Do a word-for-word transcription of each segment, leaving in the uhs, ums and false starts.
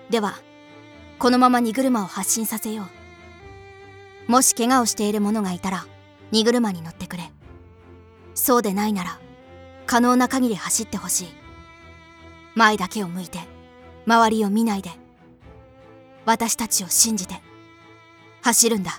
ではこのまま荷車を発進させよう。もし怪我をしている者がいたら荷車に乗ってくれ。そうでないなら可能な限り走ってほしい。前だけを向いて周りを見ないで、私たちを信じて走るんだ。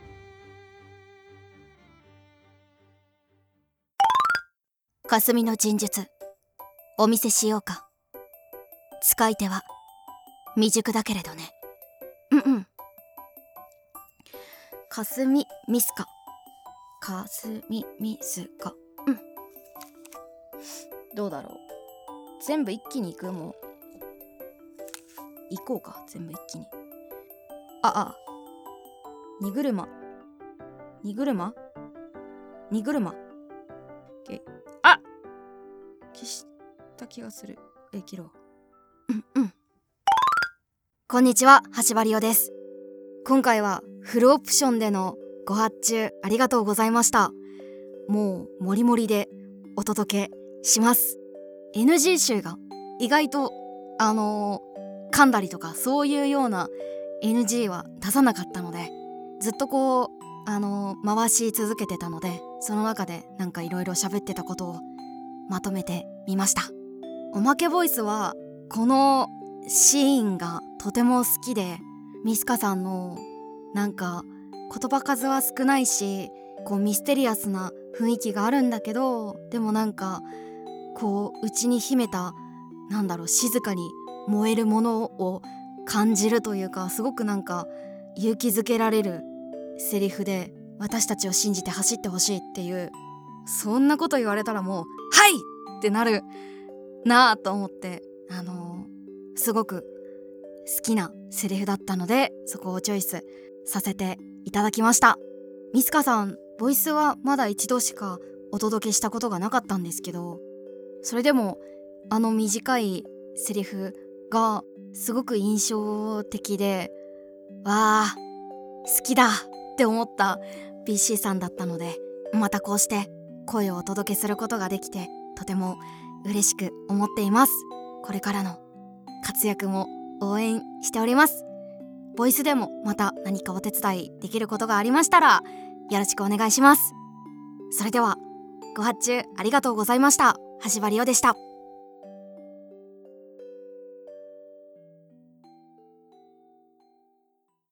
霞の陣術お見せしようか。使い手は未熟だけれどね。うんうん。霞ミスカ霞ミスカ。うん。どうだろう。全部一気に行く？もう行こうか、全部一気に。ああ荷車荷車荷車けあ消した気がする。え切ろう。うんうん。こんにちは、橋場里夫です。今回はフルオプションでのご発注ありがとうございました。もうモリモリでお届けします。 エヌジー 集が意外とあのー、噛んだりとかそういうような エヌジー は出さなかったので、ずっとこうあのー、回し続けてたので、その中でなんかいろいろ喋ってたことをまとめてみました。おまけボイスはこのシーンがとても好きで、ミスカさんのなんか言葉数は少ないし、こうミステリアスな雰囲気があるんだけど、でもなんかこう内に秘めたなんだろう静かに燃えるものを感じるというか、すごくなんか勇気づけられるセリフで、私たちを信じて走ってほしいっていう、そんなこと言われたらもうはいってなるなぁと思って、あのー、すごく好きなセリフだったので、そこをチョイスさせていただきました。ミスカさんボイスはまだ一度しかお届けしたことがなかったんですけど、それでもあの短いセリフがすごく印象的で、わあ好きだって思った ビーシー さんだったので、またこうして声をお届けすることができてとても嬉しく思っています。これからの活躍も応援しております。ボイスでもまた何かお手伝いできることがありましたらよろしくお願いします。それではご発注ありがとうございました。橋場里夫でした。